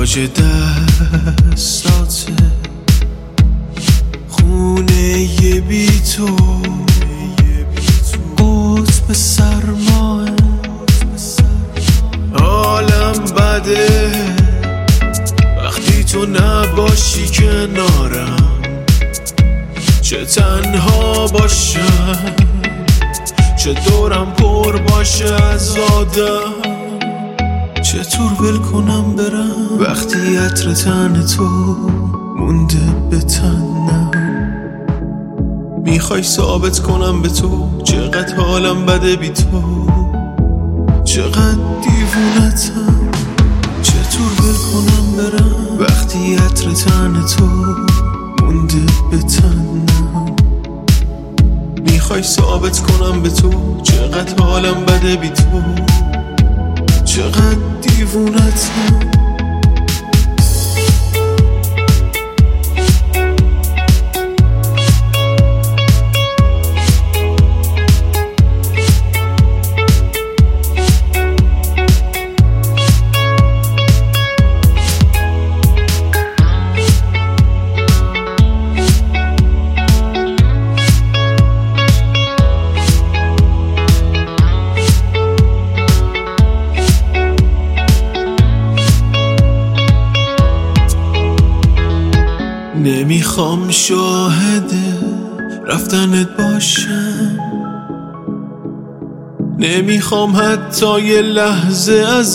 تاج دستاته خونه بی تو قطب سرماه عالم بده وقتی تو نباشی کنارم چه تنها باشم چه دورم پر باشه از آدم چطور ول کنم برم وقتی عطر تن تو مونده به تنم میخوای ثابت کنم به تو چقدر حالم بده بی تو چقدر دیوونتم چطور ول کنم برم وقتی عطر تن تو مونده به تنم میخوای ثابت کنم به تو چقدر حالم بده بی تو چقدر دیوونتم نمیخوام شاهد رفتنت باشم نمیخوام حتی یه لحظه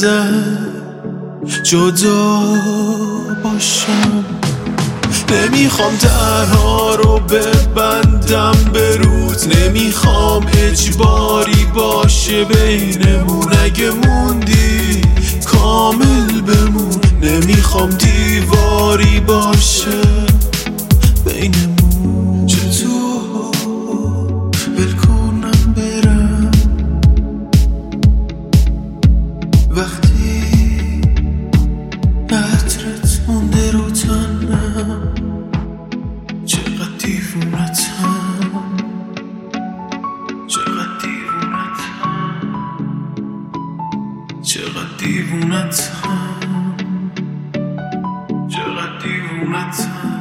ازت جدا باشم نمیخوام درها رو ببندم به روت نمیخوام اجباری باشه بینمون اگه موندی کامل بمون نمیخوام دیواری باشه بینمون چطور ول کنم برم وقتی عطرت مونده رو تنم چقدر دیوونتم چقدر دیوونتم چقدر دیوونتم چقدر دیوونتم